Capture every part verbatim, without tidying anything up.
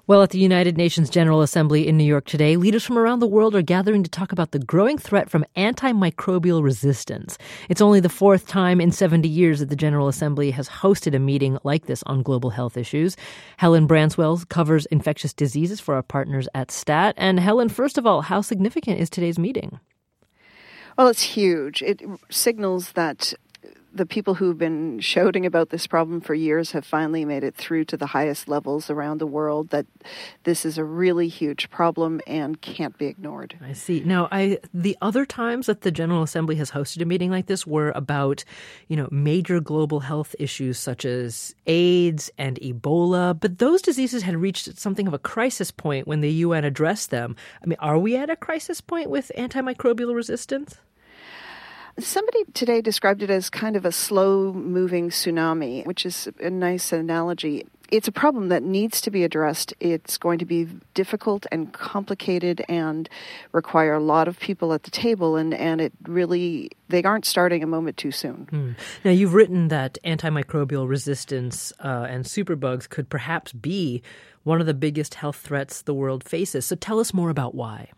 Well, at the United Nations General Assembly in New York today, leaders from around the world are gathering to talk about the growing threat from antimicrobial resistance. It's only the fourth time in seventy years that the General Assembly has hosted a meeting like this on global health issues. Helen Branswell covers infectious diseases for our partners at STAT. And Helen, first of all, how significant is today's meeting? Well, it's huge. It signals that the people who've been shouting about this problem for years have finally made it through to the highest levels around the world, that this is a really huge problem and can't be ignored. I see. Now, I the other times that the General Assembly has hosted a meeting like this were about, you know, major global health issues such as AIDS and Ebola, but those diseases had reached something of a crisis point when the U N addressed them. I mean, are we at a crisis point with antimicrobial resistance? Somebody today described it as kind of a slow-moving tsunami, which is a nice analogy. It's a problem that needs to be addressed. It's going to be difficult and complicated and require a lot of people at the table, and, and it really, they aren't starting a moment too soon. Hmm. Now, you've written that antimicrobial resistance uh, and superbugs could perhaps be one of the biggest health threats the world faces. So tell us more about why.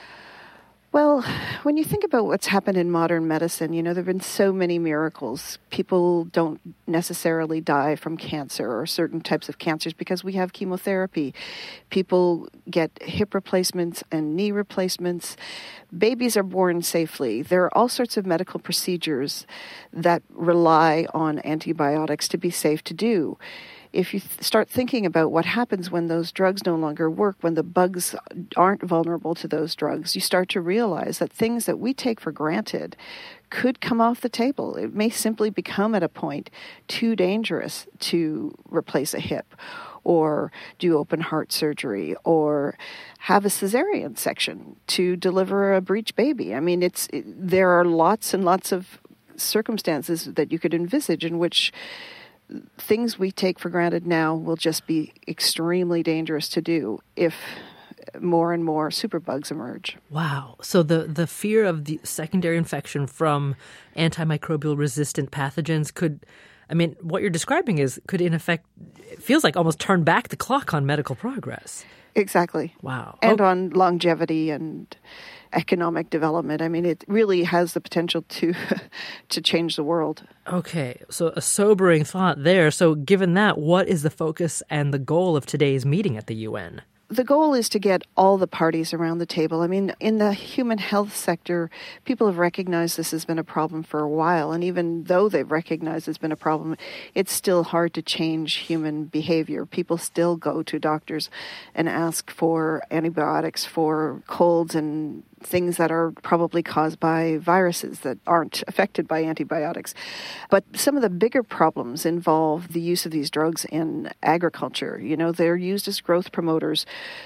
Well, when you think about what's happened in modern medicine, you know, there have been so many miracles. People don't necessarily die from cancer or certain types of cancers because we have chemotherapy. People get hip replacements and knee replacements. Babies are born safely. There are all sorts of medical procedures that rely on antibiotics to be safe to do. If you th- start thinking about what happens when those drugs no longer work, when the bugs aren't vulnerable to those drugs, you start to realize that things that we take for granted could come off the table. It may simply become at a point too dangerous to replace a hip or do open heart surgery or have a cesarean section to deliver a breech baby. I mean, it's it, there are lots and lots of circumstances that you could envisage in which things we take for granted now will just be extremely dangerous to do if more and more superbugs emerge. Wow. So the, the fear of the secondary infection from antimicrobial resistant pathogens could, I mean, what you're describing is, could in effect, it feels like almost turn back the clock on medical progress. Exactly. Wow. And oh. on longevity and economic development. I mean, it really has the potential to to change the world. Okay, so a sobering thought there. So given that, what is the focus and the goal of today's meeting at the U N? The goal is to get all the parties around the table. I mean, in the human health sector, people have recognized this has been a problem for a while. And even though they've recognized it's been a problem, it's still hard to change human behavior. People still go to doctors and ask for antibiotics for colds and things that are probably caused by viruses that aren't affected by antibiotics. But some of the bigger problems involve the use of these drugs in agriculture. You know, they're used as growth promoters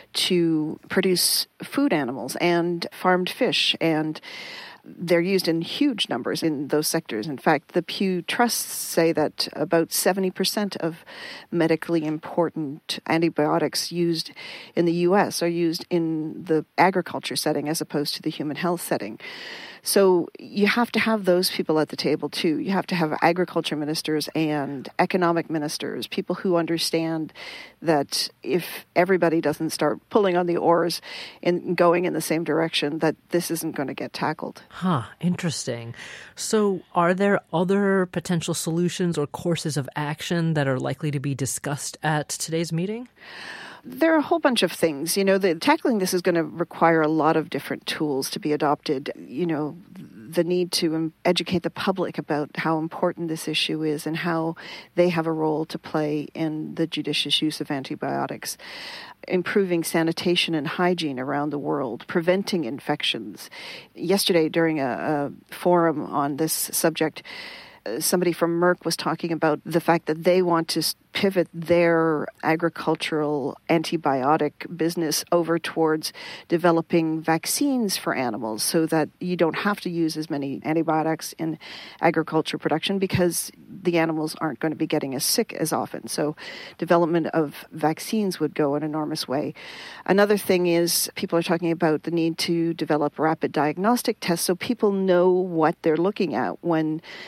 to produce food animals and farmed fish, and they're used in huge numbers in those sectors. In fact, the Pew Trusts say that about seventy percent of medically important antibiotics used in the U S are used in the agriculture setting as opposed to the human health setting. So you have to have those people at the table too. You have to have agriculture ministers and economic ministers, people who understand that if everybody doesn't start pulling on the oars and going in the same direction, that this isn't going to get tackled. Huh, interesting. So are there other potential solutions or courses of action that are likely to be discussed at today's meeting? There are a whole bunch of things. You know, the, tackling this is going to require a lot of different tools to be adopted. You know, the need to educate the public about how important this issue is and how they have a role to play in the judicious use of antibiotics. Improving sanitation and hygiene around the world, preventing infections. Yesterday, during a, a forum on this subject, somebody from Merck was talking about the fact that they want to pivot their agricultural antibiotic business over towards developing vaccines for animals so that you don't have to use as many antibiotics in agriculture production because the animals aren't going to be getting as sick as often. So development of vaccines would go an enormous way. Another thing is people are talking about the need to develop rapid diagnostic tests so people know what they're looking at when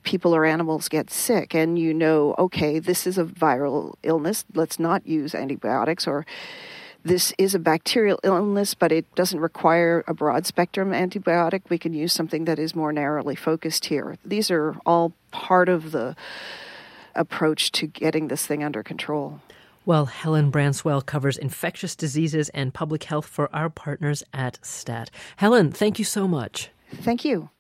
people or animals get sick and you know, okay, this is a viral illness, let's not use antibiotics, or this is a bacterial illness, but it doesn't require a broad-spectrum antibiotic. We can use something that is more narrowly focused here. These are all part of the approach to getting this thing under control. Well, Helen Branswell covers infectious diseases and public health for our partners at STAT. Helen, thank you so much. Thank you.